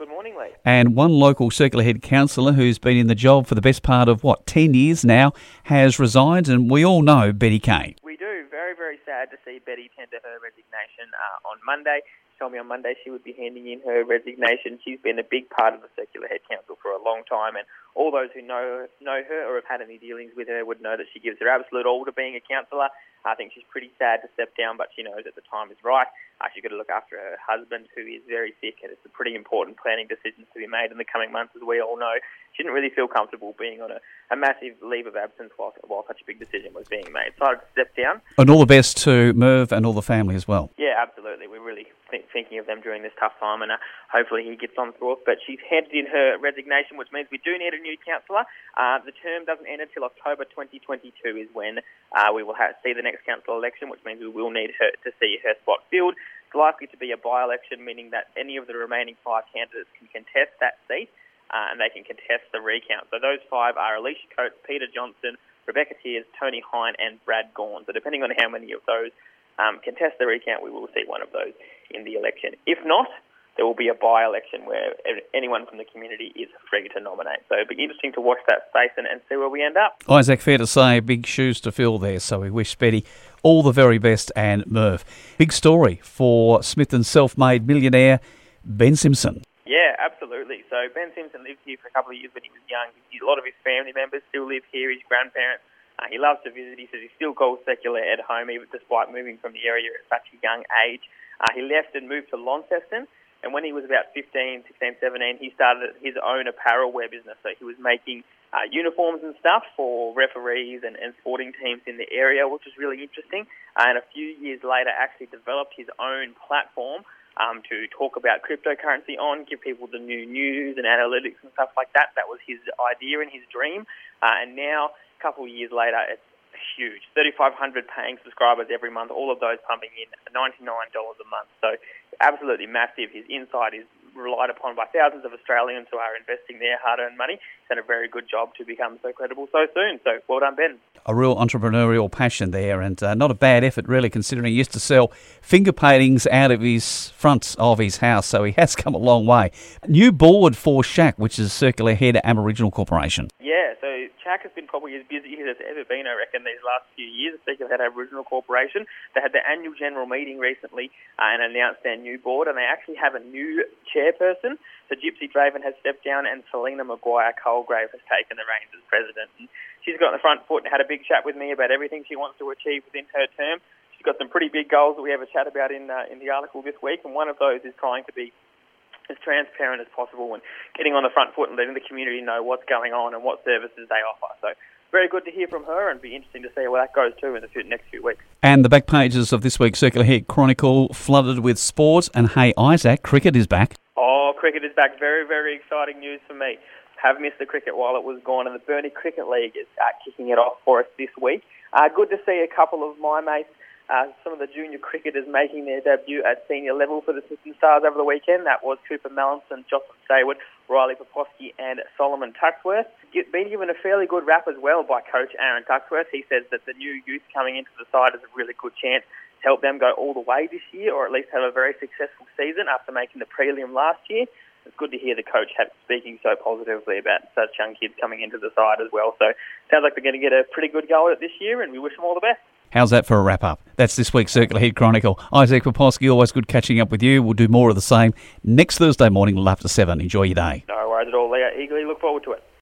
Good morning, Lee. And one local Circular Head councillor who's been in the job for the best part of, 10 years now, has resigned, and we all know Betty Kane. We do. Very, very sad to see Betty tender her resignation on Monday. She told me on Monday she would be handing in her resignation. She's been a big part of the Circular Head Council for a long time, and all those who know her or have had any dealings with her would know that she gives her absolute all to being a councillor. I think she's pretty sad to step down, but she knows that the time is right. She's got to look after her husband, who is very sick, and it's a pretty important planning decisions to be made in the coming months, as we all know. She didn't really feel comfortable being on a massive leave of absence while such a big decision was being made. Decided to step down. And all the best to Merv and all the family as well. Yeah, absolutely. We're really thinking of them during this tough time, and hopefully he gets on through it. But she's handed in her resignation, which means we do need a new councillor. The term doesn't end until October 2022 is when we will see the next council election, which means we will need her to see her spot filled. It's likely to be a by-election, meaning that any of the remaining 5 candidates can contest that seat, and they can contest the recount. So those 5 are Alicia Coates, Peter Johnson, Rebecca Tears, Tony Hine and Brad Gawn. So depending on how many of those contest the recount, we will see one of those in the election. If not, there will be a by-election where anyone from the community is free to nominate. So it'll be interesting to watch that space and see where we end up. Isaac, fair to say, big shoes to fill there, so we wish Betty all the very best, and Merv. Big story for Smithton's self-made millionaire, Ben Simpson. Yeah, absolutely. So Ben Simpson lived here for a couple of years when he was young. A lot of his family members still live here, his grandparents. He loves to visit. He says he still calls Circular at home, even despite moving from the area at such a young age. He left and moved to Launceston, and when he was about 15, 16, 17, he started his own apparel wear business. So he was making uniforms and stuff for referees and sporting teams in the area, which was really interesting. And a few years later, actually developed his own platform to talk about cryptocurrency on, give people the new news and analytics and stuff like that. That was his idea and his dream. And now, a couple of years later, it's huge. 3,500 paying subscribers every month, all of those pumping in $99 a month. So absolutely massive. His insight is relied upon by thousands of Australians who are investing their hard-earned money. He's done a very good job to become so credible so soon. So well done, Ben. A real entrepreneurial passion there, and not a bad effort really, considering he used to sell finger paintings out of his front of his house, so he has come a long way. New board for SHAC, which is Circular Head Aboriginal Corporation. Yeah, so SHAC has been probably as busy as it's ever been, I reckon, these last few years. Circular Head Aboriginal Corporation. They had their annual general meeting recently and announced their new board, and they actually have a new chairperson. So Gypsy Draven has stepped down, and Selena Maguire-Colgrave has taken the reins as president. And she's got on the front foot and had a big chat with me about everything she wants to achieve within her term. She's got some pretty big goals that we have a chat about in the article this week, and one of those is trying to be as transparent as possible and getting on the front foot and letting the community know what's going on and what services they offer. So very good to hear from her, and be interesting to see where that goes too in the next few weeks. And the back pages of this week's Circular Head Chronicle flooded with sport. And hey, Isaac, cricket is back. Oh, cricket is back. Very, very exciting news for me. Have missed the cricket while it was gone, and the Burnie Cricket League is kicking it off for us this week. Good to see a couple of my mates, some of the junior cricketers making their debut at senior level for the Smithton Stars over the weekend. That was Cooper Mallinson, Jocelyn Sayward, Riley Poposky and Solomon Tuxworth. Been given a fairly good rap as well by coach Aaron Tuxworth. He says that the new youth coming into the side is a really good chance to help them go all the way this year, or at least have a very successful season after making the prelim last year. It's good to hear the coach speaking so positively about such young kids coming into the side as well. So sounds like they're going to get a pretty good go at it this year, and we wish them all the best. How's that for a wrap-up? That's this week's Circular Head Chronicle. Isaac Poposky, always good catching up with you. We'll do more of the same next Thursday morning, after 7. Enjoy your day. No worries at all, Leah. Eagerly look forward to it.